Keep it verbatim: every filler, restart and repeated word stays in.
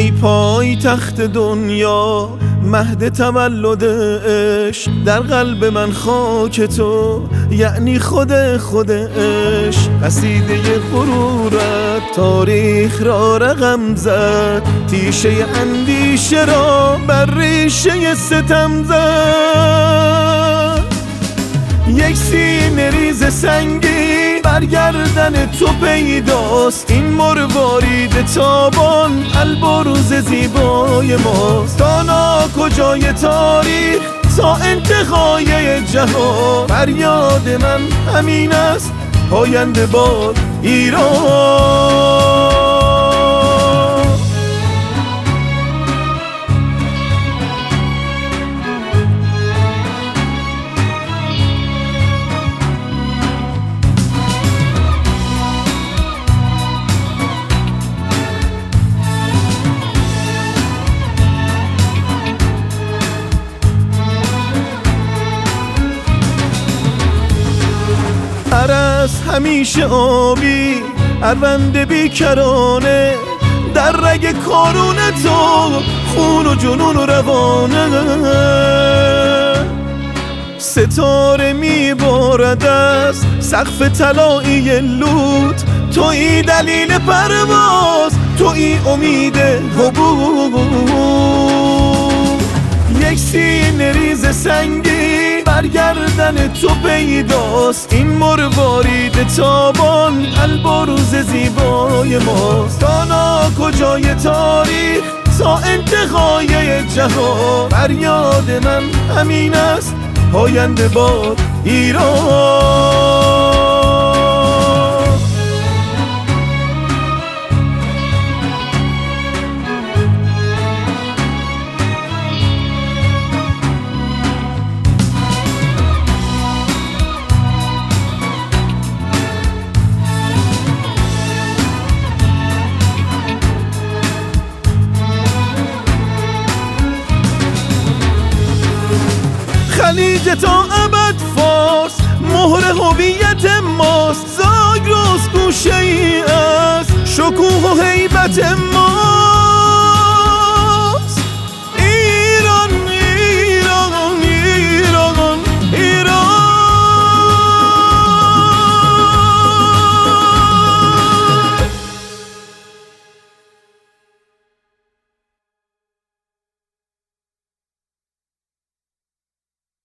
ای پای تخت دنیا مهد تولد عشق، در قلب من خاک تو یعنی خود خود عشق. قصیده غرورت تاریخ را رقم زد، تیشه اندیشه را بر ریشه ستم زد. یک سینه ریز سنگی برگردن تو پیداست، این مروارید تابان البروز زیبای ماست. تا ناکجای تاریخ تا انتهای جهان، فریاد من همین است پاینده باد ایران. عرض همیشه آبی، اروند بیکرانه، در رگ کارون تو خون و جنون و روانه. ستاره میبارد از سقف طلایی لوت، تویی دلیل پرواز، تویی امید حبوب. یک سینه ریز سنگی برگردن تو پیداست، این مروارید تابان البروز زیبای ماست. تا ناکجای تاریخ تا انتهای جهان، فریاد من همین است پاینده باد ایران. خلیج تا ابد فارس مهر هویت ماست، زاگرس گوشه ای از شکوه و هیبت